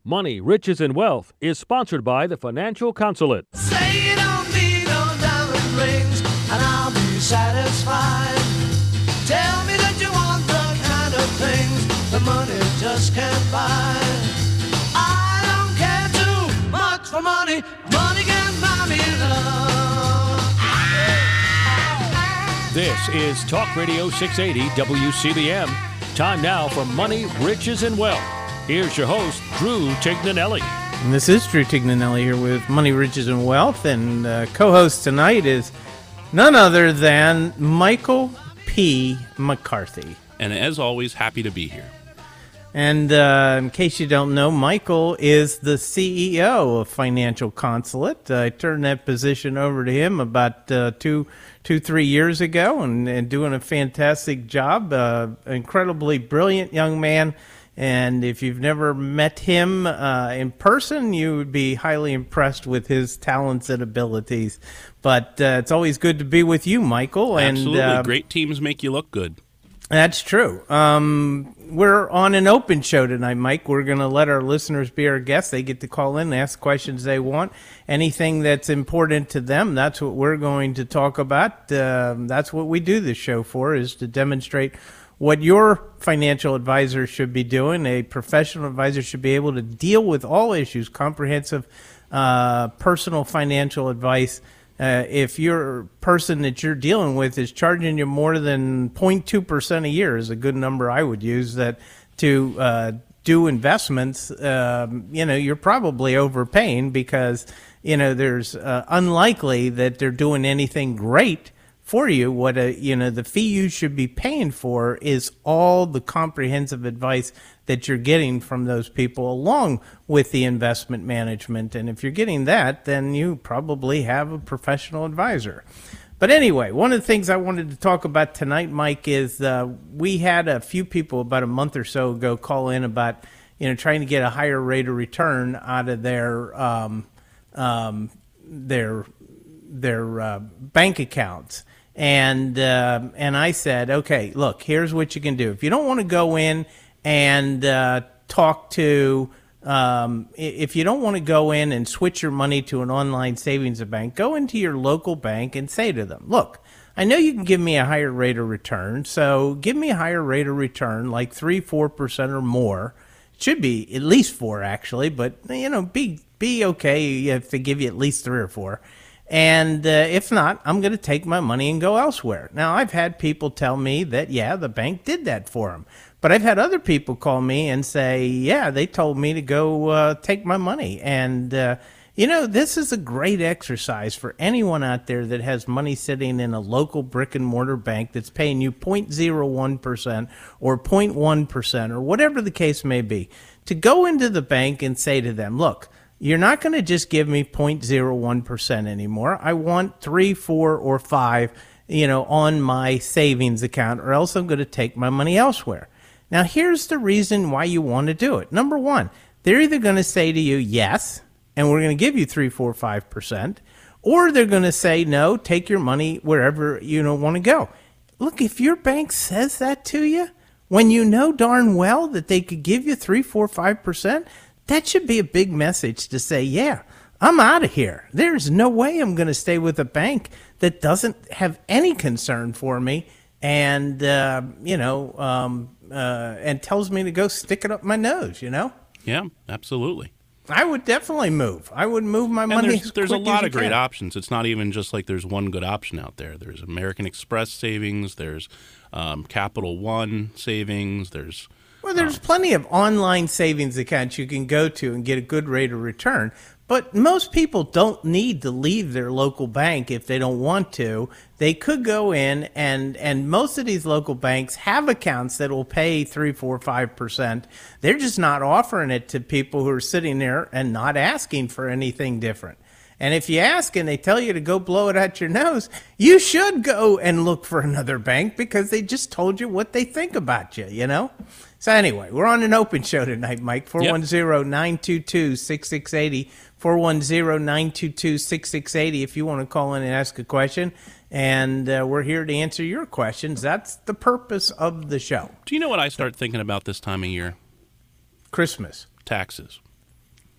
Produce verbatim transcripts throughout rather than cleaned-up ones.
Money, Riches, and Wealth is sponsored by the Financial Consulate. Say you don't need no diamond rings, and I'll be satisfied. Tell me that you want the kind of things the money just can't buy. I don't care too much for money. Money can buy me love. This is Talk Radio six eighty W C B M. Time now for Money, Riches, and Wealth. Here's your host, Drew Tignanelli. And this is Drew Tignanelli here with Money, Riches, and Wealth. And uh, co-host tonight is none other than Michael P. McCarthy. And as always, happy to be here. And uh, in case you don't know, Michael is the C E O of Financial Consulate. I turned that position over to him about uh, two, two, three years ago, and, and doing a fantastic job. Uh, incredibly brilliant young man. And if you've never met him uh, in person, you would be highly impressed with his talents and abilities. But uh, it's always good to be with you, Michael. Absolutely. And, uh, great teams make you look good. That's true. Um, we're on an open show tonight, Mike. We're going to let our listeners be our guests. They get to call in, ask questions they want. Anything that's important to them, that's what we're going to talk about. Uh, that's what we do this show for, is to demonstrate what your financial advisor should be doing. A professional advisor should be able to deal with all issues, comprehensive uh, personal financial advice. Uh, if your person that you're dealing with is charging you more than zero point two percent a year, is a good number I would use, that to uh, do investments, um, you know, you're probably overpaying, because, you know, there's uh, unlikely that they're doing anything great for you. What a, you know, the fee you should be paying for is all the comprehensive advice that you're getting from those people, along with the investment management. And if you're getting that, then you probably have a professional advisor. But anyway, one of the things I wanted to talk about tonight, Mike, is uh, we had a few people about a month or so ago call in about, you know, trying to get a higher rate of return out of their um, um, their their uh, bank accounts. And uh, and I said, okay, look, here's what you can do. If you don't want to go in and uh, talk to, um, if you don't want to go in and switch your money to an online savings bank, go into your local bank and say to them, look, I know you can give me a higher rate of return, so give me a higher rate of return, like three, four percent or more. It should be at least four, actually, but, you know, be be okay if they give you at least three or four. And uh, if not, I'm going to take my money and go elsewhere. Now, I've had people tell me that, yeah, the bank did that for them. But I've had other people call me and say, yeah, they told me to go uh, take my money. And, uh, you know, this is a great exercise for anyone out there that has money sitting in a local brick and mortar bank that's paying you zero point zero one percent or zero point one percent or whatever the case may be, to go into the bank and say to them, look, you're not going to just give me zero point zero one percent anymore. I want three, four, or five, you know, on my savings account, or else I'm going to take my money elsewhere. Now, here's the reason why you want to do it. Number one, they're either going to say to you, yes, and we're going to give you three, four, five percent, or they're going to say, no, take your money wherever you don't want to go. Look, if your bank says that to you, when you know darn well that they could give you three, four, five percent, that should be a big message to say, yeah, I'm out of here. There's no way I'm going to stay with a bank that doesn't have any concern for me and, uh, you know, um, uh, and tells me to go stick it up my nose, you know? Yeah, absolutely. I would definitely move. I would move my and money there's, as there's a quick lot as of you great can. options. It's not even just like there's one good option out there. There's American Express savings. There's um, Capital One savings. There's Well, there's plenty of online savings accounts you can go to and get a good rate of return. But most people don't need to leave their local bank if they don't want to. They could go in, and, and most of these local banks have accounts that will pay three, four, five percent. They're just not offering it to people who are sitting there and not asking for anything different. And if you ask and they tell you to go blow it out your nose, you should go and look for another bank, because they just told you what they think about you, you know? So anyway, we're on an open show tonight, Mike. four one zero, nine two two, six six eight zero. four one zero, nine two two, six six eight zero if you want to call in and ask a question. And uh, we're here to answer your questions. That's the purpose of the show. Do you know what I start thinking about this time of year? Christmas. Taxes.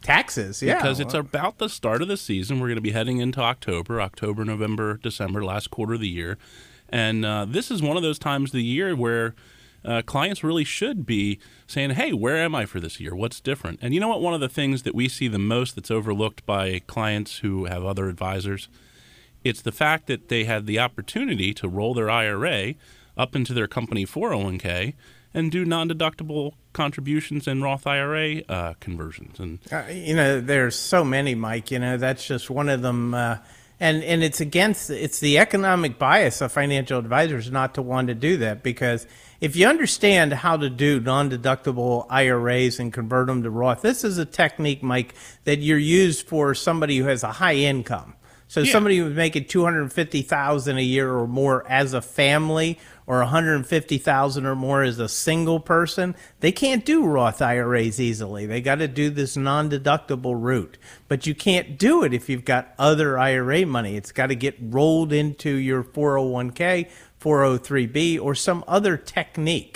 Taxes, yeah. Because it's about the start of the season. We're going to be heading into October, October, November, December, last quarter of the year. And uh, this is one of those times of the year where uh, clients really should be saying, hey, where am I for this year? What's different? And you know what? One of the things that we see the most that's overlooked by clients who have other advisors, it's the fact that they had the opportunity to roll their I R A up into their company four oh one k and do non-deductible contributions and Roth I R A uh, conversions. And uh, you know, there's so many, Mike. You know, that's just one of them. Uh, and and it's against it's the economic bias of financial advisors not to want to do that, because if you understand how to do non-deductible I R As and convert them to Roth, this is a technique, Mike, that you're used for somebody who has a high income. So yeah. somebody who's making two hundred fifty thousand dollars a year or more as a family, or one hundred fifty thousand dollars or more as a single person, they can't do Roth I R As easily. They got to do this non-deductible route. But you can't do it if you've got other I R A money. It's got to get rolled into your four oh one k, four oh three b, or some other technique.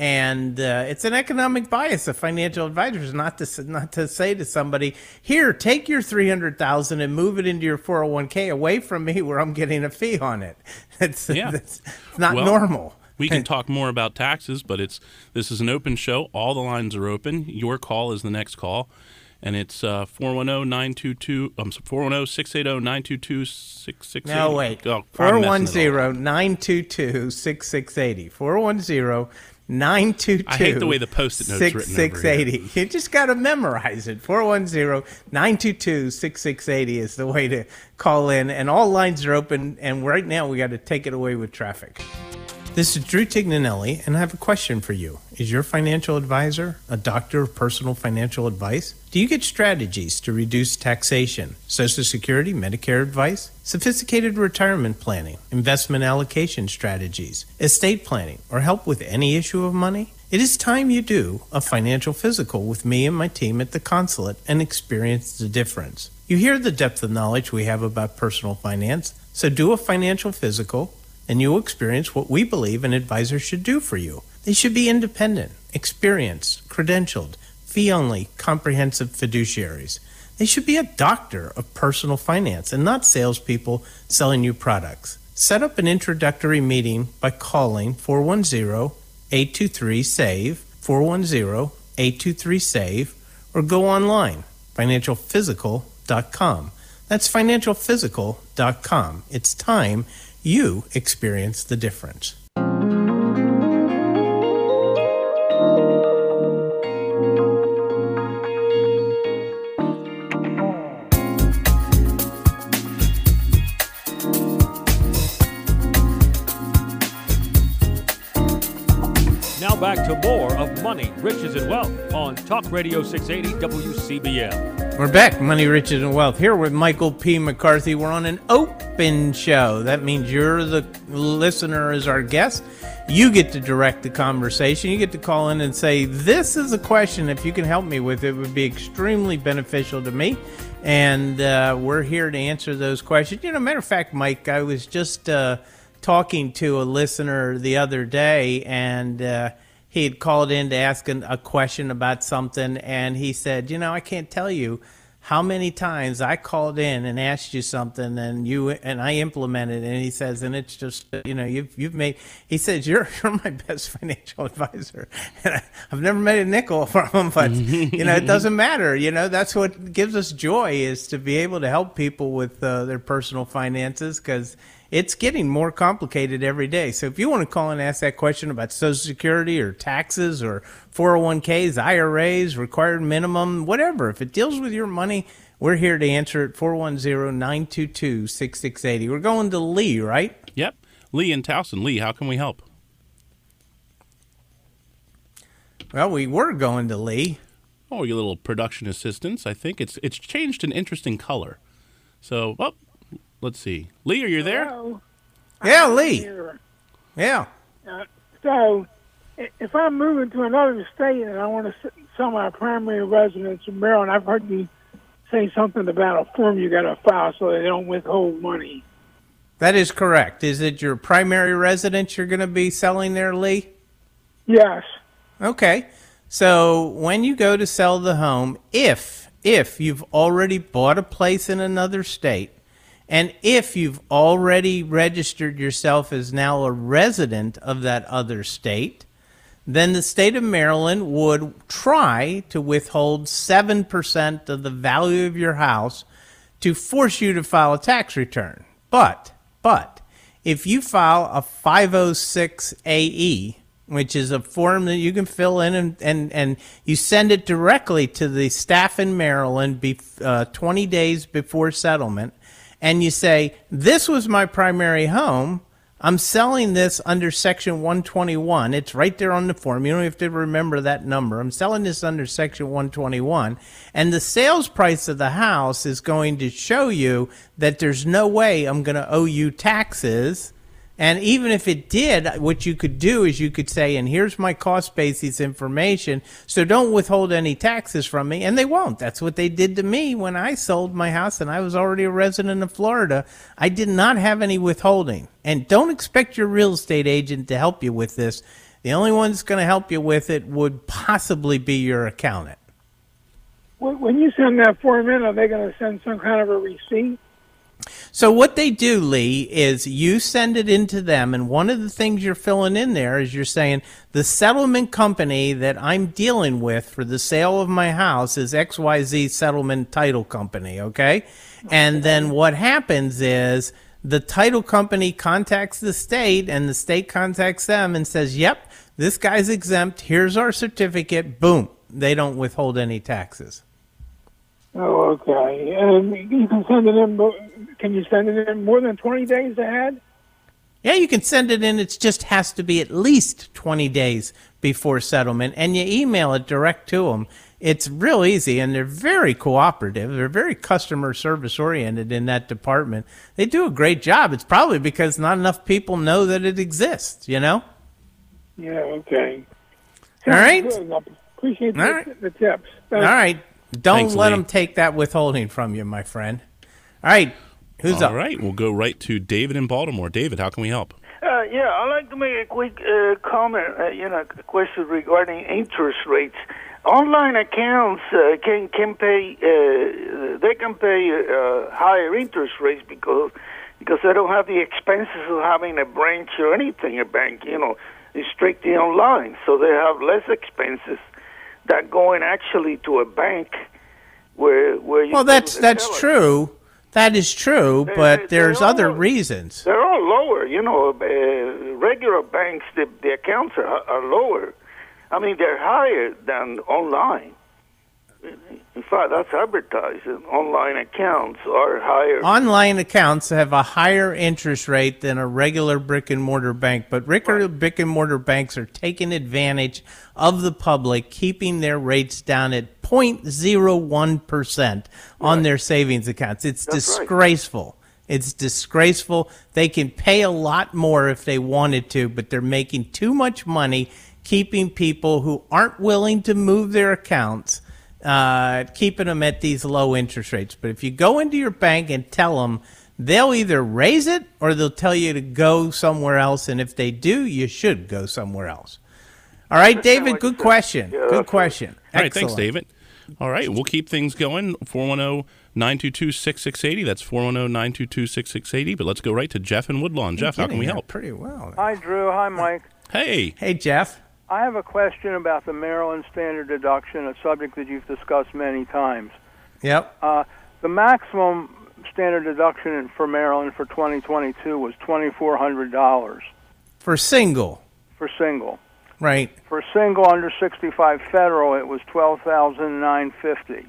And uh, it's an economic bias of financial advisors not to not to say to somebody, here, take your three hundred thousand dollars and move it into your four oh one k away from me where I'm getting a fee on it. It's, yeah. it's not well, normal. We can talk more about taxes, but it's this is an open show. All the lines are open. Your call is the next call. And it's uh, four one zero, nine two two, um, four one zero, six eight zero, nine two two, six six eight zero. No, wait. Oh, four one zero, nine two two, six six eight zero. four one zero, nine two two, I hate the way the Post-it note's written six six eight zero. You just got to memorize it. four one zero, nine two two, six six eight zero is the way to call in. And all lines are open. And right now, we got to take it away with traffic. This is Drew Tignanelli, and I have a question for you. Is your financial advisor a doctor of personal financial advice? Do you get strategies to reduce taxation, Social Security, Medicare advice, sophisticated retirement planning, investment allocation strategies, estate planning, or help with any issue of money? It is time you do a financial physical with me and my team at the Consulate and experience the difference. You hear the depth of knowledge we have about personal finance, so do a financial physical and you'll experience what we believe an advisor should do for you. They should be independent, experienced, credentialed, fee-only, comprehensive fiduciaries. They should be a doctor of personal finance and not salespeople selling you products. Set up an introductory meeting by calling four one zero, eight two three, S A V E, four one zero, eight two three, S A V E, or go online, financial physical dot com. That's financial physical dot com. It's time you experience the difference. Now back to more of Money, Riches, and Wealth on Talk Radio six eighty W C B M. We're back, Money, Riches, and Wealth, here with Michael P. McCarthy. We're on an open show. That means you're the listener as our guest. You get to direct the conversation. You get to call in and say, this is a question. If you can help me with it, it would be extremely beneficial to me. And uh, we're here to answer those questions. You know, matter of fact, Mike, I was just uh, talking to a listener the other day, and uh, he had called in to ask an, a question about something, and he said, you know, I can't tell you how many times I called in and asked you something and you and I implemented it. And he says, and it's just, you know, you've you've made, he says, you're you're my best financial advisor. And I, I've never made a nickel from him, but, you know, it doesn't matter. You know, that's what gives us joy, is to be able to help people with uh, their personal finances, because it's getting more complicated every day. So if you want to call and ask that question about Social Security or taxes or four oh one k's, I R As, required minimum, whatever, if it deals with your money, we're here to answer it. Four one zero, nine two two, six six eight zero. We're going to Lee, right? Yep. Lee in Towson. Lee, how can we help? Well, we were going to Lee. Oh, your little production assistants. I think it's it's changed an interesting color. So, oh, let's see. Lee, are you there? Hello. Yeah, I'm Lee. here. Yeah. Uh, so, i- if I'm moving to another state and I want to s- sell my primary residence in Maryland, I've heard you say something about a form you got to file so they don't withhold money. That is correct. Is it your primary residence you're going to be selling there, Lee? Yes. Okay. So when you go to sell the home, if if you've already bought a place in another state, and if you've already registered yourself as now a resident of that other state, then the state of Maryland would try to withhold seven percent of the value of your house to force you to file a tax return. But, but, if you file a five oh six A E, which is a form that you can fill in and, and, and you send it directly to the staff in Maryland be, uh, twenty days before settlement, and you say, this was my primary home, I'm selling this under Section one twenty-one. It's right there on the form. You don't have to remember that number. I'm selling this under Section one twenty-one. And the sales price of the house is going to show you that there's no way I'm going to owe you taxes. And even if it did, what you could do is you could say, and here's my cost basis information, so don't withhold any taxes from me. And they won't. That's what they did to me when I sold my house and I was already a resident of Florida. I did not have any withholding. And don't expect your real estate agent to help you with this. The only one that's going to help you with it would possibly be your accountant. When you send that form in, are they going to send some kind of a receipt? So what they do, Lee, is you send it in to them, and one of the things you're filling in there is you're saying the settlement company that I'm dealing with for the sale of my house is X Y Z Settlement Title Company, okay? And then what happens is the title company contacts the state, and the state contacts them and says, yep, this guy's exempt, here's our certificate, boom. They don't withhold any taxes. Oh, okay. And you can send it in. Can you send it in more than twenty days ahead? Yeah, you can send it in. It just has to be at least twenty days before settlement, and you email it direct to them. It's real easy, and they're very cooperative. They're very customer service oriented in that department. They do a great job. It's probably because not enough people know that it exists, you know? Yeah, okay. All right. Good. I appreciate the, All right. the tips. All right. Don't Thanks, let Lee. them take that withholding from you, my friend. All right. Who's All up? All right, we'll go right to David in Baltimore. David, how can we help? Uh, yeah, I'd like to make a quick uh, comment, uh, you know, a question regarding interest rates. Online accounts uh, can can pay, uh, they can pay uh, higher interest rates because because they don't have the expenses of having a branch or anything, a bank, you know, it's strictly online. So they have less expenses than going actually to a bank where where you Well, that's go to the that's teller. true. That is true, They- but they- there's they're other all- reasons. They're all lower, you know. Uh, regular banks, the, the accounts are, are lower. I mean, they're higher than online. In fact, that's advertised. Online accounts are higher. Online accounts have a higher interest rate than a regular brick and mortar bank, but regular brick and mortar banks are taking advantage of the public, keeping their rates down at zero point zero one percent on their savings accounts. It's That's right. disgraceful. It's disgraceful. They can pay a lot more if they wanted to, but they're making too much money keeping people who aren't willing to move their accounts, uh, keeping them at these low interest rates. But if you go into your bank and tell them, they'll either raise it or they'll tell you to go somewhere else. And if they do, you should go somewhere else. All right, David, good question. Yeah, Good that's question. All right, thanks, Excellent. David. All right, we'll keep things going. four one zero, nine two two, six six eight zero. That's four one zero, nine two two, six six eight zero. But let's go right to Jeff in Woodlawn. Jeff, how can we Getting there help? Pretty well. Hi, Drew. Hi, Mike. Hey. Hey, Jeff. I have a question about the Maryland standard deduction, a subject that you've discussed many times. Yep. Uh, the maximum standard deduction for Maryland for twenty twenty-two was twenty-four hundred dollars For single, for single. right? For single under sixty-five federal, it was twelve thousand nine hundred fifty dollars.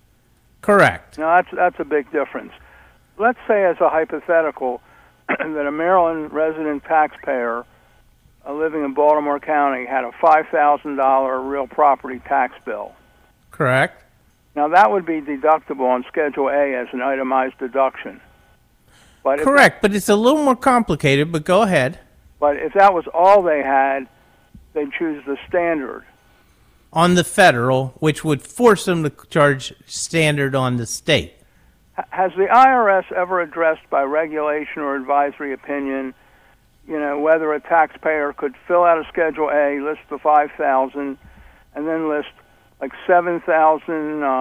Correct. Now, that's, that's a big difference. Let's say, as a hypothetical, that a Maryland resident taxpayer uh, living in Baltimore County had a five thousand dollars real property tax bill. Correct. Now, that would be deductible on Schedule A as an itemized deduction. But if, Correct, but it's a little more complicated, but go ahead. but if that was all they had, they'd choose the standard. On the federal, which would force them to charge standard on the state. H- Has the I R S ever addressed by regulation or advisory opinion, you know, whether a taxpayer could fill out a Schedule A, list the five thousand, and then list like seven thousand uh,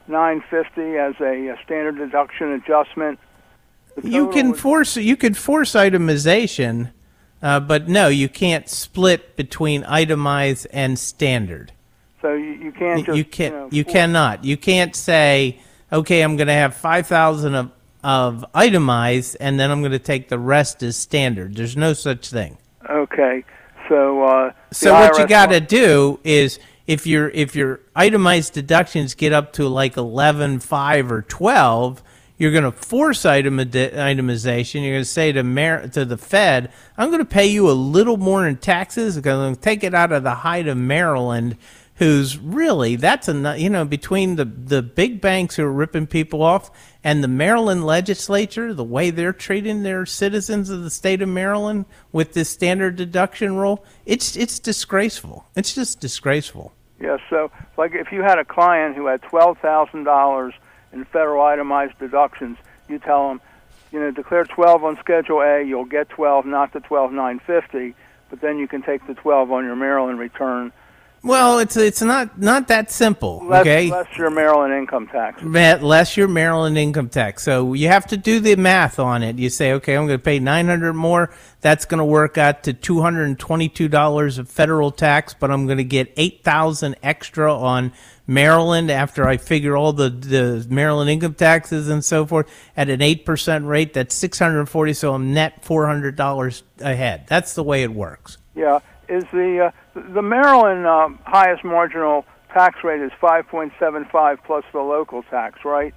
nine fifty as a, a standard deduction adjustment. The You total can would- force you could force itemization, uh, but no, you can't split between itemized and standard. So you, you can't just you can't. know, You force- cannot. You can't say, okay, I'm going to have five thousand of of itemized, and then I'm going to take the rest as standard. There's no such thing. Okay, so uh, the So what you I R S got to do is, if your if your itemized deductions get up to like eleven, five, or twelve, you're going to force item itemization. You're going to say to Mer- to the Fed, I'm going to pay you a little more in taxes because I'm going to take it out of the height of Maryland, who's really, that's a, you know, between the, the big banks who are ripping people off and the Maryland legislature, the way they're treating their citizens of the state of Maryland with this standard deduction rule, it's it's disgraceful. It's just disgraceful. Yeah, so like if you had a client who had twelve thousand dollars in federal itemized deductions, you tell them, you know, declare twelve on Schedule A, you'll get twelve, not the twelve nine fifty, but then you can take the twelve on your Maryland return. Well, it's it's not not that simple, Less, okay? less your Maryland income tax. Ma- Less your Maryland income tax. So you have to do the math on it. You say, okay, I'm going to pay nine hundred more. That's going to work out to two hundred twenty-two dollars of federal tax, but I'm going to get eight thousand extra on Maryland after I figure all the, the Maryland income taxes and so forth at an eight percent rate. That's six hundred forty, so I'm net four hundred dollars ahead. That's the way it works. Yeah, is the uh, the Maryland uh, highest marginal tax rate is five point seven five plus the local tax, right?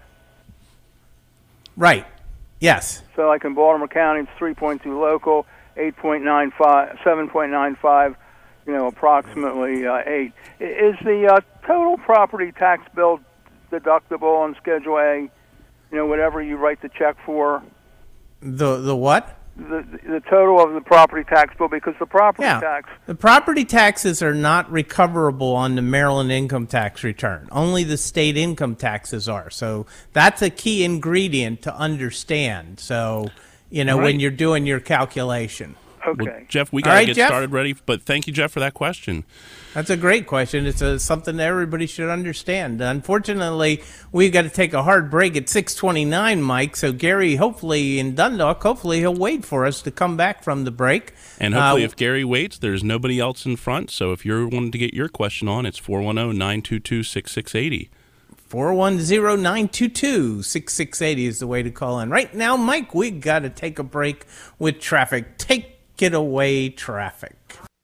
Right. Yes. So like in Baltimore County, it's three point two local, eight point nine five, seven point nine five, you know, approximately uh, eight. I- Is the uh, total property tax bill deductible on Schedule A, you know, whatever you write the check for? The the what? The the total of the property tax bill, because the property Yeah. tax, The property taxes are not recoverable on the Maryland income tax return. Only the state income taxes are. So that's a key ingredient to understand. So, you know, Right. when you're doing your calculation. okay. Well, Jeff, we All got to right, get Jeff? started ready, but thank you, Jeff, for that question. That's a great question. It's a, something that everybody should understand. Unfortunately, we've got to take a hard break at six twenty-nine, Mike. So Gary, hopefully in Dundalk, hopefully he'll wait for us to come back from the break. And hopefully, Uh, if Gary waits, there's nobody else in front. So if you're wanting to get your question on, it's four one zero, nine two two, six six eight zero. four one zero, nine two two, six six eight zero is the way to call in. Right now, Mike, we got to take a break with traffic. Take it away, traffic.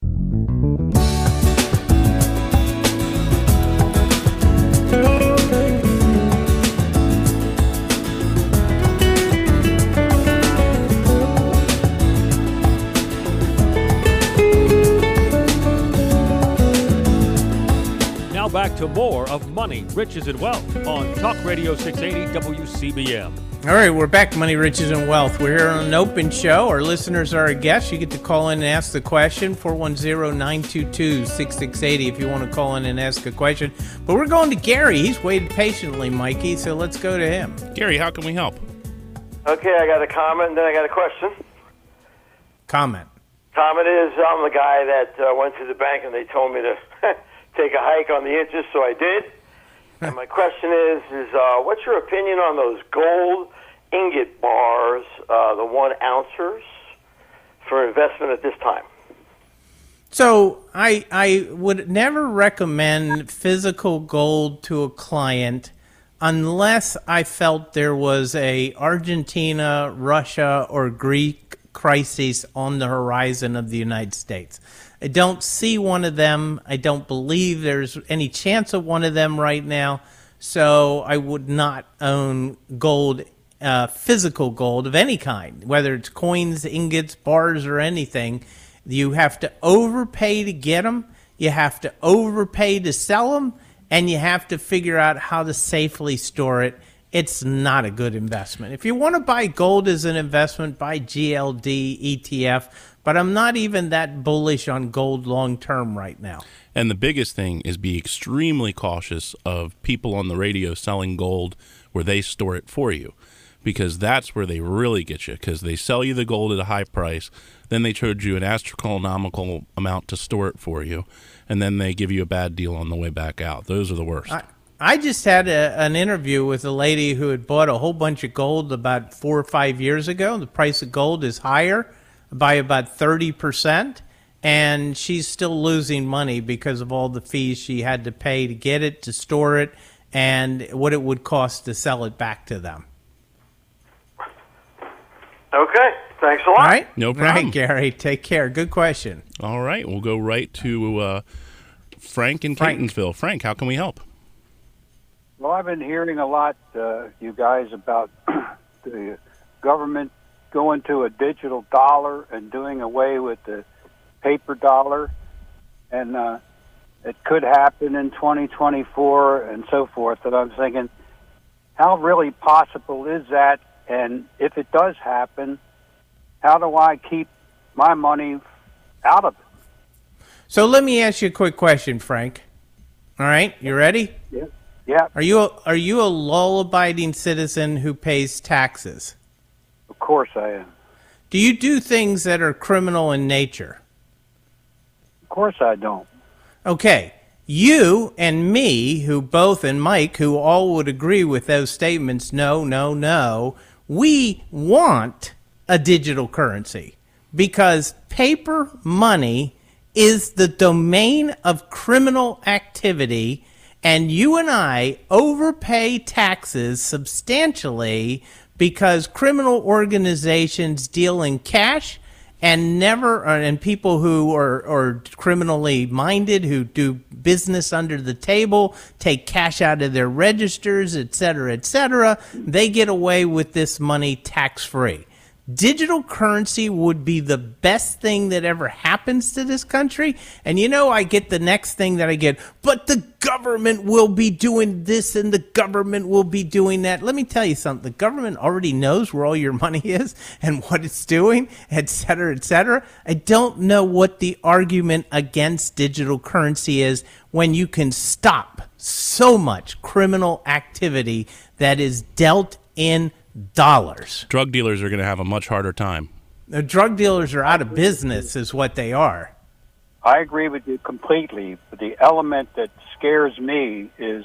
Now back to more of Money, Riches, and Wealth on Talk Radio six eighty W C B M. All right, we're back, Money, Riches, and Wealth. We're here on an open show. Our listeners are our guests. You get to call in and ask the question, four one zero, nine two two, six six eight zero if you want to call in and ask a question. But we're going to Gary. He's waited patiently, Mikey, so let's go to him. Gary, how can we help? Okay, I got a comment, and then I got a question. Comment. Comment is, I'm the guy that uh, went to the bank and they told me to take a hike on the interest, so I did. And my question is, is uh, what's your opinion on those gold ingot bars, uh, the one ouncers, for investment at this time? So I I would never recommend physical gold to a client unless I felt there was a Argentina, Russia, or Greek crisis on the horizon of the United States. I don't see one of them. I don't believe there's any chance of one of them right now. So I would not own gold, uh, physical gold of any kind, whether it's coins, ingots, bars, or anything. You have to overpay to get them. You have to overpay to sell them. And you have to figure out how to safely store it. It's not a good investment. If you want to buy gold as an investment, buy G L D, E T F. But I'm not even that bullish on gold long term right now. And the biggest thing is be extremely cautious of people on the radio selling gold where they store it for you, because that's where they really get you, because they sell you the gold at a high price, then they charge you an astronomical amount to store it for you, and then they give you a bad deal on the way back out. Those are the worst. I, I just had a, an interview with a lady who had bought a whole bunch of gold about four or five years ago. The price of gold is higher by about thirty percent, and she's still losing money because of all the fees she had to pay to get it, to store it, and what it would cost to sell it back to them. Okay, thanks a lot. All right? No All problem. right, Gary, take care. Good question. All right, we'll go right to uh, Frank in Frank. Catonsville. Frank, how can we help? Well, I've been hearing a lot, uh, you guys, about the government going to a digital dollar and doing away with the paper dollar, and uh, it could happen in twenty twenty-four and so forth. And I'm thinking, how really possible is that? And if it does happen, how do I keep my money out of it? So let me ask you a quick question, Frank. All right, you ready? Yeah. Yeah, Are you a, are you a law-abiding citizen who pays taxes? of course I am. Do you do things that are criminal in nature? Of course I don't. Okay, you and me, who both, and Mike, who all would agree with those statements, no, no, no, we want a digital currency because paper money is the domain of criminal activity, and you and I overpay taxes substantially because criminal organizations deal in cash and never, and people who are, are criminally minded, who do business under the table, take cash out of their registers, et cetera, et cetera, they get away with this money tax-free. Digital currency would be the best thing that ever happens to this country. And you know, I get the next thing that I get, but the government will be doing this and the government will be doing that. Let me tell you something. The government already knows where all your money is and what it's doing, et cetera, et cetera. I don't know what the argument against digital currency is when you can stop so much criminal activity that is dealt in dollars. Drug dealers are going to have a much harder time. The drug dealers are out of business is what they are. I agree with you completely, but the element that scares me is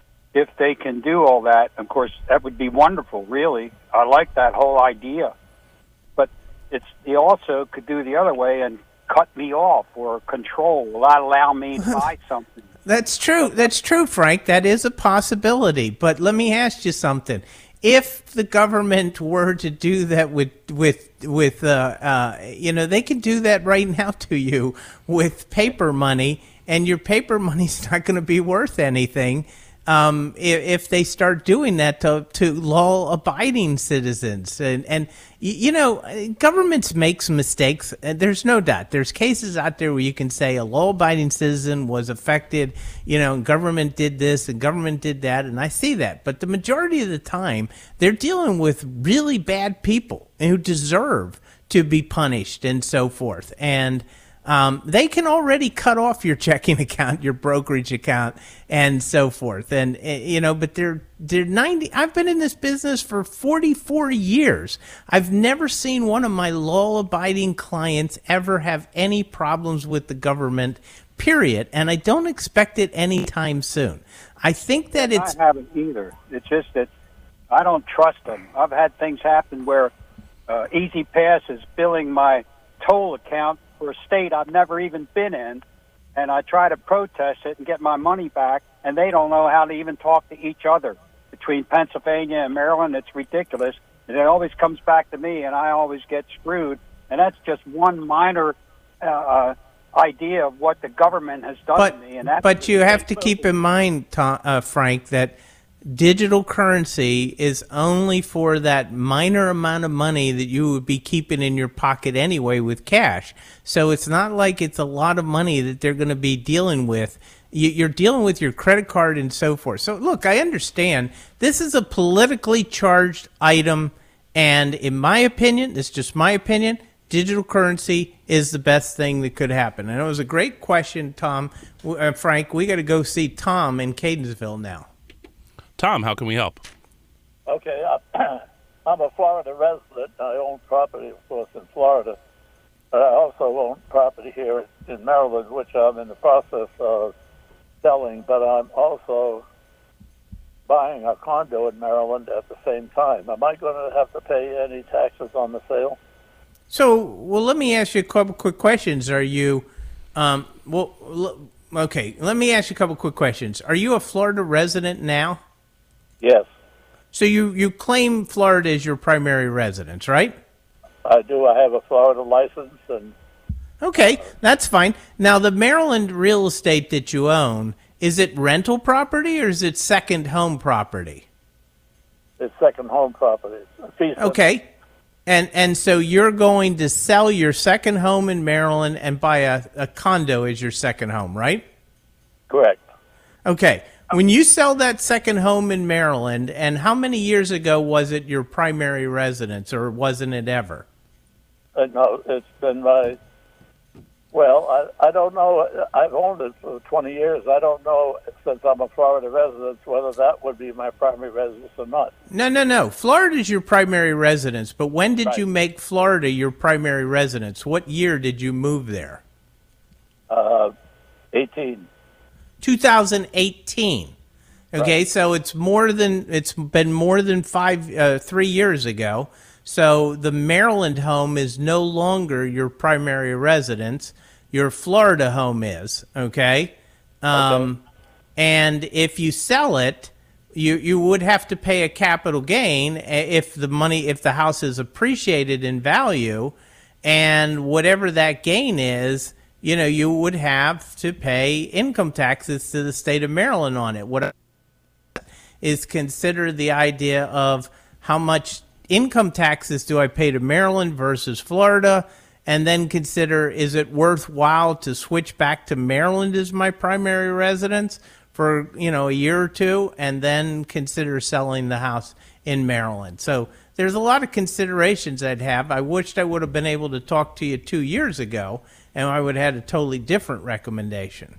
if they can do all that. Of course, that would be wonderful, really. I like that whole idea. But it's they also could do the other way and cut me off or control, will not allow me to buy something. That's true. That's true, Frank. That is a possibility. But let me ask you something. If the government were to do that with with with uh, uh, you know, they can do that right now to you with paper money, and your paper money's not going to be worth anything um, if, if they start doing that to to law-abiding citizens. And and you know, governments makes mistakes. There's no doubt. There's cases out there where you can say a law-abiding citizen was affected. You know, government did this and government did that, and I see that. But the majority of the time, they're dealing with really bad people who deserve to be punished and so forth. And um, they can already cut off your checking account, your brokerage account, and so forth. And, uh, you know, but they're, they're ninety. I've been in this business for forty-four years. I've never seen one of my law-abiding clients ever have any problems with the government, period. And I don't expect it anytime soon. I think that it's... I haven't either. It's just that I don't trust them. I've had things happen where uh, Easy Pass is billing my toll account for a state I've never even been in, and I try to protest it and get my money back, and they don't know how to even talk to each other. Between Pennsylvania and Maryland, it's ridiculous. And it always comes back to me, and I always get screwed. And that's just one minor uh, uh, idea of what the government has done but, to me. And that's but you have to keep in mind, Tom, uh, Frank, that digital currency is only for that minor amount of money that you would be keeping in your pocket anyway with cash. So it's not like it's a lot of money that they're going to be dealing with. You're dealing with your credit card and so forth. So, look, I understand this is a politically charged item, and in my opinion, it's just my opinion, digital currency is the best thing that could happen. And it was a great question, Tom. Uh, Frank, we got to go see Tom in Catonsville now. Tom, how can we help? Okay, I, I'm a Florida resident. I own property, of course, in Florida. But I also own property here in Maryland, which I'm in the process of selling. But I'm also buying a condo in Maryland at the same time. Am I going to have to pay any taxes on the sale? So, well, let me ask you a couple quick questions. Are you, um, well, l- okay, let me ask you a couple quick questions. Are you a Florida resident now? Yes, So you, you claim Florida as your primary residence, right? I do. I have a Florida license, and Okay, that's fine. Now, the Maryland real estate that you own, is it rental property or is it second home property? it's second home property. Fee simple. Okay. And and so you're going to sell your second home in Maryland and buy a, a condo as your second home, right? Correct. Okay. When you sell that second home in Maryland, and how many years ago was it your primary residence, or wasn't it ever? Uh, no, it's been my. Well, I, I don't know. I've owned it for twenty years. I don't know, since I'm a Florida resident, whether that would be my primary residence or not. No, no, no. Florida is your primary residence, but when did Right. you make Florida your primary residence? What year did you move there? Uh, eighteen. two thousand eighteen. Okay, Right. so it's more than it's been more than five, uh, three years ago. So the Maryland home is no longer your primary residence. Your Florida home is. Okay, um, and if you sell it, you you would have to pay a capital gain if the money if the house is appreciated in value, and whatever that gain is, you know, you would have to pay income taxes to the state of Maryland on it. What is consider the idea of how much income taxes do I pay to Maryland versus Florida, and then consider, is it worthwhile to switch back to Maryland as my primary residence for, you know, a year or two, and then consider selling the house in Maryland. So there's a lot of considerations I'd have. I wished I would have been able to talk to you two years ago, and I would have had a totally different recommendation.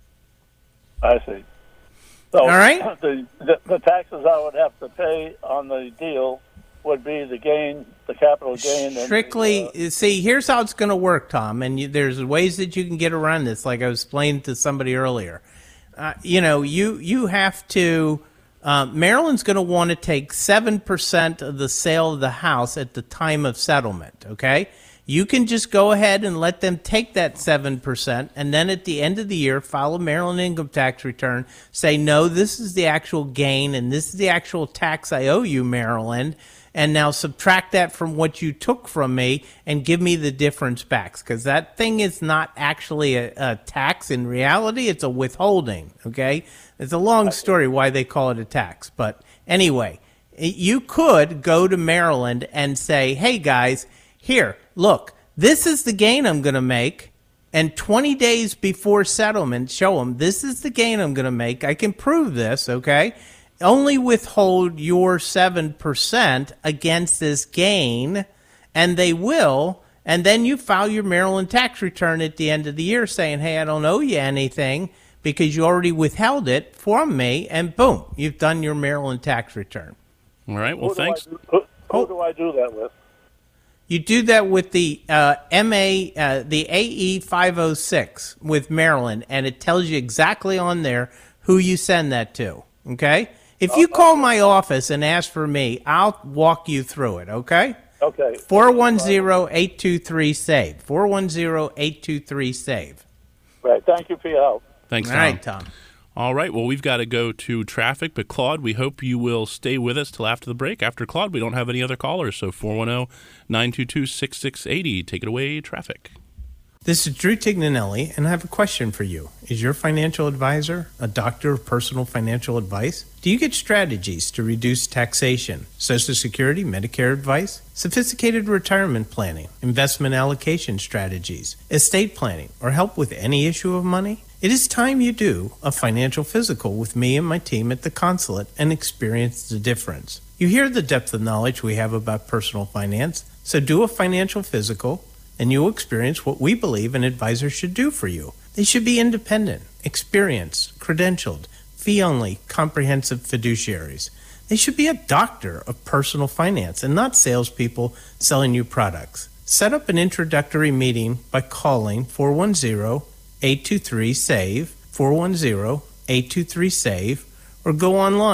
I see. So, All right. The, the the taxes I would have to pay on the deal would be the gain, the capital gain. Strictly, and the, uh, see, here's how it's going to work, Tom, and you, there's ways that you can get around this, like I was explaining to somebody earlier. Uh, you know, you, you have to, uh, Maryland's going to want to take seven percent of the sale of the house at the time of settlement, okay? You can just go ahead and let them take that seven percent, and then at the end of the year, file a Maryland income tax return, say, no, this is the actual gain, and this is the actual tax I owe you, Maryland, and now subtract that from what you took from me and give me the difference back, because that thing is not actually a, a tax. In reality, it's a withholding, okay? It's a long story why they call it a tax, but anyway, you could go to Maryland and say, hey, guys, here, look, this is the gain I'm going to make, and twenty days before settlement, show them this is the gain I'm going to make. I can prove this, okay? Only withhold your seven percent against this gain, and they will, and then you file your Maryland tax return at the end of the year saying, hey, I don't owe you anything because you already withheld it from me, and boom, you've done your Maryland tax return. All right, well, who thanks. Do I do, who, who do I do that with? You do that with the uh, M A, uh, the A E five oh six with Maryland, and it tells you exactly on there who you send that to, okay? If you call my office and ask for me, I'll walk you through it, okay? Okay. four one zero, eight two three, SAVE. four one zero, eight two three, SAVE. Right. Thank you for your help. Thanks, All Tom. right, Tom. All right, well, we've got to go to traffic, but Claude, we hope you will stay with us till after the break. After Claude, we don't have any other callers, so four one zero, nine two two, six six eight zero. Take it away, traffic. This is Drew Tignanelli, and I have a question for you. Is your financial advisor a doctor of personal financial advice? Do you get strategies to reduce taxation, Social Security, Medicare advice, sophisticated retirement planning, investment allocation strategies, estate planning, or help with any issue of money? It is time you do a financial physical with me and my team at the consulate and experience the difference. You hear the depth of knowledge we have about personal finance, so do a financial physical and you'll experience what we believe an advisor should do for you. They should be independent, experienced, credentialed, fee-only, comprehensive fiduciaries. They should be a doctor of personal finance and not salespeople selling you products. Set up an introductory meeting by calling four one zero, eight two three, SAVE, four one zero, eight two three, SAVE, or go online,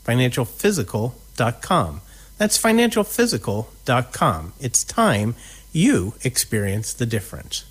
financial physical dot com. That's financial physical dot com. It's time you experience the difference.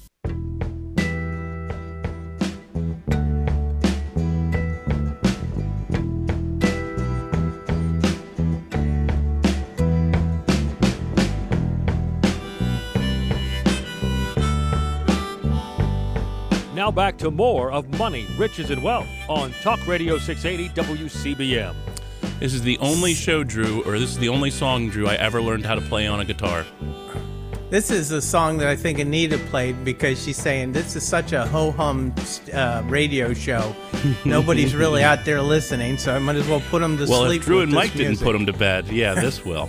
Now back to more of Money, Riches, and Wealth on Talk Radio six eighty W C B M. This is the only show, Drew, or this is the only song, Drew, I ever learned how to play on a guitar. This is a song that I think Anita played because she's saying this is such a ho-hum uh, radio show. Nobody's really out there listening, so I might as well put them to well, sleep. Well, if Drew with and this Mike music. didn't put them to bed, yeah, this will.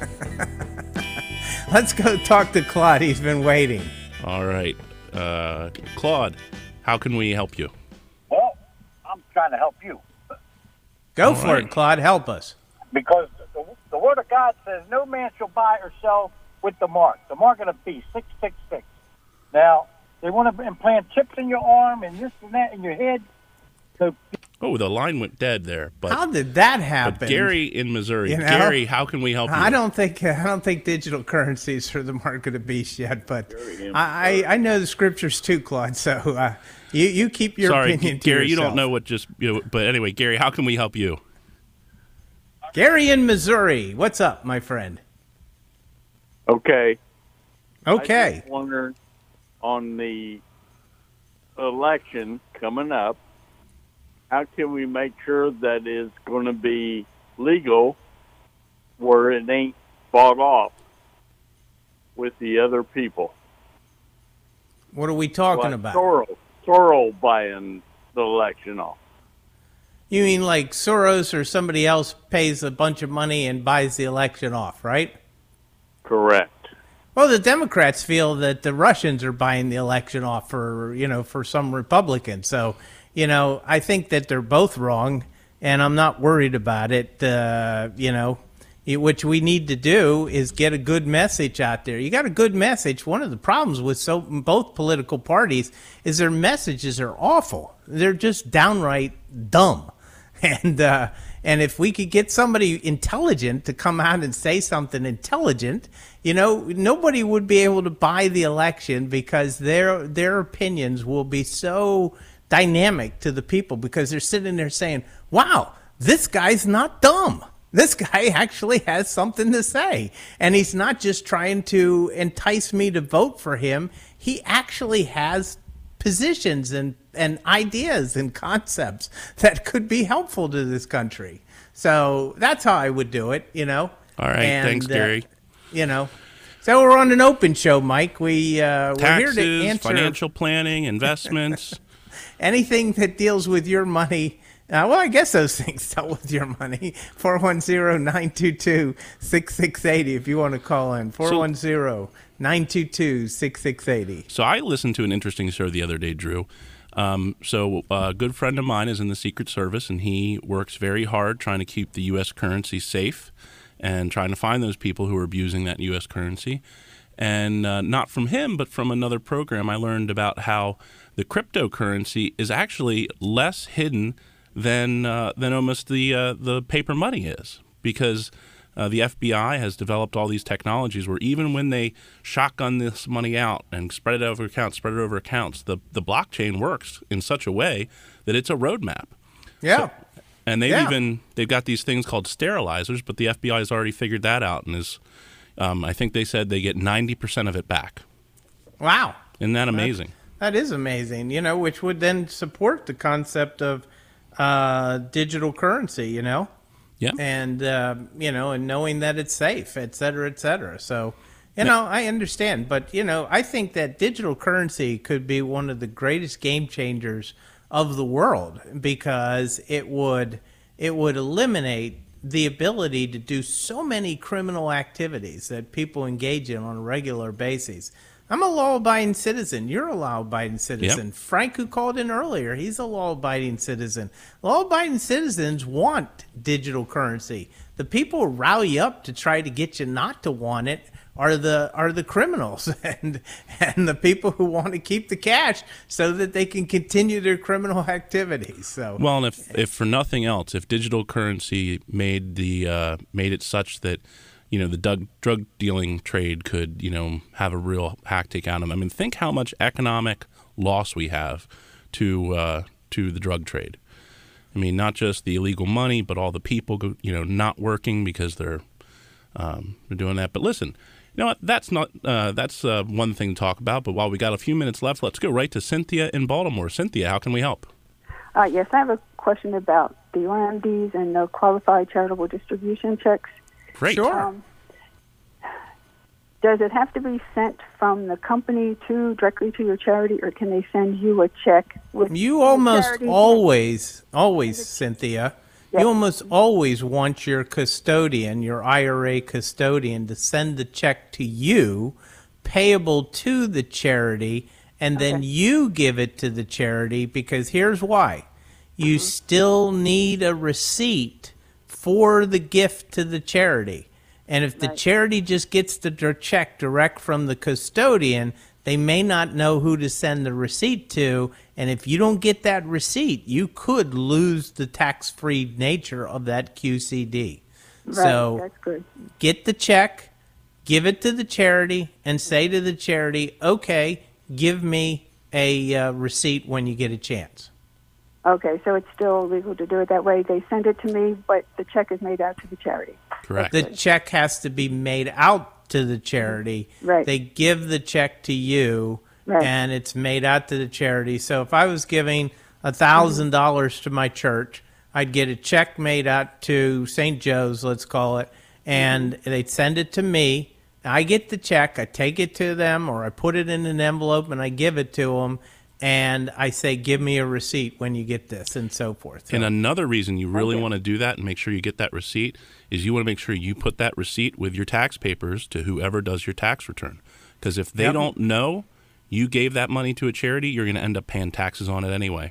Let's go talk to Claude. He's been waiting. All right. Uh, Claude, how can we help you? Well, I'm trying to help you. Go All for right. it, Claude. Help us. Because the, the Word of God says, no man shall buy or sell with the mark. The mark of the beast, six six six. Now, they want to implant chips in your arm and this and that in your head. So, Oh, the line went dead there. But, How did that happen? but Gary in Missouri. You know? Gary, how can we help you? I don't think I don't think digital currencies are the mark of the beast yet, but I, I, I know the scriptures too, Claude. So uh, you you keep your Sorry, opinion to Gary, you yourself. don't know what just, you know, but anyway, Gary, how can we help you? Gary in Missouri, what's up, my friend? Okay. I Okay. just wondered on the election coming up, how can we make sure that it's going to be legal where it ain't bought off with the other people? What are we talking Like about? Soros, Soros buying the election off. You mean like Soros or somebody else pays a bunch of money and buys the election off, right? Correct. Well, the Democrats feel that the Russians are buying the election off for, you know, for some Republicans. So, you know, I think that they're both wrong, and I'm not worried about it. Uh, you know, it, what we need to do is get a good message out there. You got a good message. One of the problems with so both political parties is their messages are awful. They're just downright dumb. And uh, and if we could get somebody intelligent to come out and say something intelligent, you know, nobody would be able to buy the election because their their opinions will be so dynamic to the people because they're sitting there saying, wow, this guy's not dumb. This guy actually has something to say. And he's not just trying to entice me to vote for him. He actually has positions and, and ideas and concepts that could be helpful to this country. So that's how I would do it, you know. All right. And, Thanks, Gary. Uh, you know. So we're on an open show, Mike. We, uh, Taxes, we're here to answer financial planning, investments. anything that deals with your money. Uh, well, I guess those things dealt with your money. four one zero, nine two two, six six eight zero if you want to call in. four one zero, nine two two, six six eight zero. So I listened to an interesting show the other day, Drew. Um, so a good friend of mine is in the Secret Service, and he works very hard trying to keep the U S currency safe and trying to find those people who are abusing that U S currency. And uh, not from him, but from another program, I learned about how the cryptocurrency is actually less hidden than uh, than almost the uh, the paper money is, because uh, the F B I has developed all these technologies where even when they shotgun this money out and spread it over accounts, spread it over accounts, the the blockchain works in such a way that it's a roadmap. Yeah. So, and they've Yeah. even they've got these things called sterilizers, but the F B I has already figured that out and is. Um, I think they said they get ninety percent of it back. Wow. Isn't that amazing? That, that is amazing, you know, which would then support the concept of uh, digital currency, you know? Yeah. And, uh, you know, and knowing that it's safe, et cetera, et cetera. So, you know, I understand. But, you know, I think that digital currency could be one of the greatest game changers of the world because it would it would eliminate the ability to do so many criminal activities that people engage in on a regular basis. I'm a law-abiding citizen. You're a law-abiding citizen. Yep. Frank, who called in earlier, he's a law-abiding citizen. Law-abiding citizens want digital currency. The people who rally up to try to get you not to want it are the are the criminals and and the people who want to keep the cash so that they can continue their criminal activities. So well, and if if for nothing else, if digital currency made the uh, made it such that you know the drug drug dealing trade could you know have a real hack take on them. I mean, think how much economic loss we have to uh, to the drug trade. I mean, not just the illegal money, but all the people you know not working because they're um, they're doing that. But listen. You know what? That's not. Uh, that's uh, one thing to talk about. But while we got a few minutes left, let's go right to Cynthia in Baltimore. Cynthia, how can we help? Uh, yes, I have a question about the R M Ds and the qualified charitable distribution checks. Great. Sure. Um, does it have to be sent from the company to directly to your charity, or can they send you a check with you almost charity? always, always, Cynthia. Yes. You almost always want your custodian, your I R A custodian, to send the check to you, payable to the charity, and then Okay. you give it to the charity, because here's why. You Mm-hmm. still need a receipt for the gift to the charity. And if the Right. charity just gets the dir- check direct from the custodian, they may not know who to send the receipt to, and if you don't get that receipt, you could lose the tax-free nature of that Q C D. Right, So that's good. get the check, give it to the charity, and say to the charity, okay, give me a uh, receipt when you get a chance. Okay, so it's still legal to do it that way. They send it to me, but the check is made out to the charity. Correct. The check has to be made out to the charity. Right. They give the check to you, Right. and it's made out to the charity. So if I was giving a thousand dollars to my church, I'd get a check made out to Saint Joe's, let's call it, and they'd send it to me. I get the check, I take it to them, or I put it in an envelope and I give it to them, and I say, give me a receipt when you get this, and so forth. So- And another reason you really Okay. want to do that and make sure you get that receipt is you want to make sure you put that receipt with your tax papers to whoever does your tax return. Because if they Yep. don't know you gave that money to a charity, you're going to end up paying taxes on it anyway.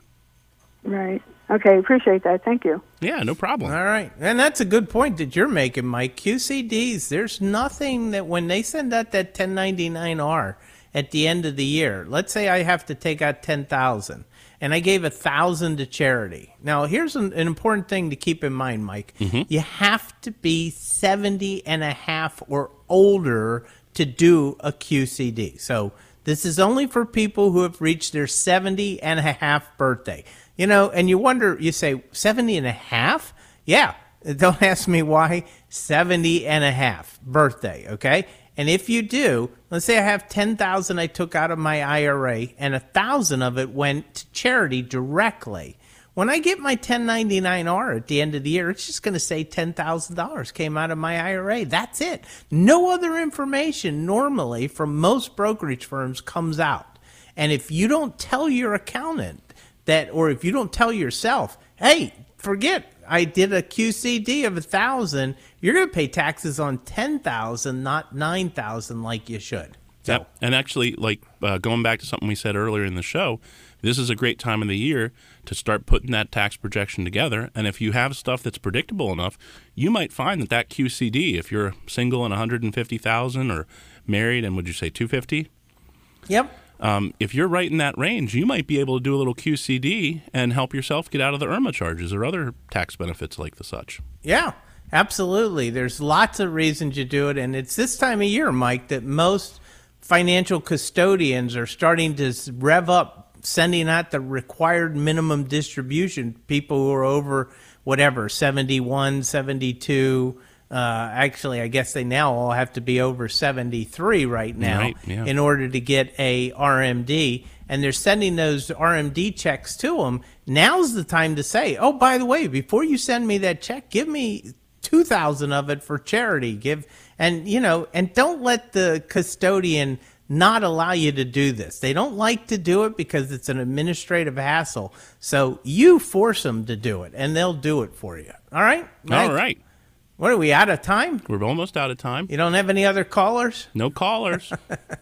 Right. Okay, appreciate that. Thank you. Yeah, no problem. All right. And that's a good point that you're making, Mike. Q C Ds, there's nothing that when they send out that ten ninety-nine R at the end of the year, let's say I have to take out ten thousand and I gave one thousand to charity. Now, here's an, an important thing to keep in mind, Mike. You have to be seventy and a half or older to do a Q C D. So this is only for people who have reached their seventy and a half birthday. You know, and you wonder, you say, seventy and a half? Yeah. Don't ask me why. seventy and a half birthday, okay? And if you do, let's say I have ten thousand I took out of my I R A and one thousand of it went to charity directly. When I get my ten ninety-nine R at the end of the year, it's just going to say ten thousand dollars came out of my I R A. That's it. No other information normally from most brokerage firms comes out. And if you don't tell your accountant that, or if you don't tell yourself, hey, forget I did a Q C D of a thousand, you're going to pay taxes on ten thousand, not nine thousand, like you should. So, Yep. And actually, like uh, going back to something we said earlier in the show, this is a great time of the year to start putting that tax projection together. And if you have stuff that's predictable enough, you might find that that Q C D, if you're single and one hundred fifty thousand or married and would you say two hundred fifty? yep. Um, if you're right in that range, you might be able to do a little Q C D and help yourself get out of the I R M A charges or other tax benefits like the such. Yeah, absolutely. There's lots of reasons you do it. And it's this time of year, Mike, that most financial custodians are starting to rev up sending out the required minimum distribution. People who are over whatever, seventy-one, seventy-two. Uh, actually, I guess they now all have to be over seventy-three right now Right, yeah. in order to get a R M D. And they're sending those R M D checks to them. Now's the time to say, oh, by the way, before you send me that check, give me two thousand of it for charity. Give and you know, and don't let the custodian not allow you to do this. They don't like to do it because it's an administrative hassle. So you force them to do it, and they'll do it for you. All right? Mike? All right. What are we out of time? We're almost out of time. You don't have any other callers? No callers.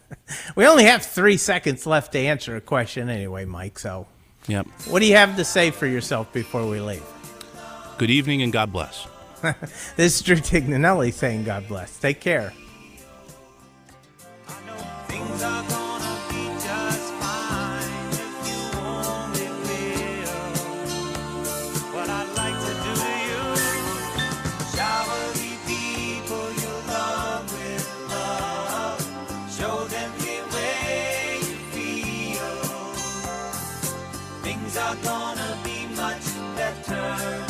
We only have three seconds left to answer a question anyway, Mike. So Yep. what do you have to say for yourself before we leave? Good evening and God bless. This is Drew Tignanelli saying God bless. Take care. things are gonna be much better.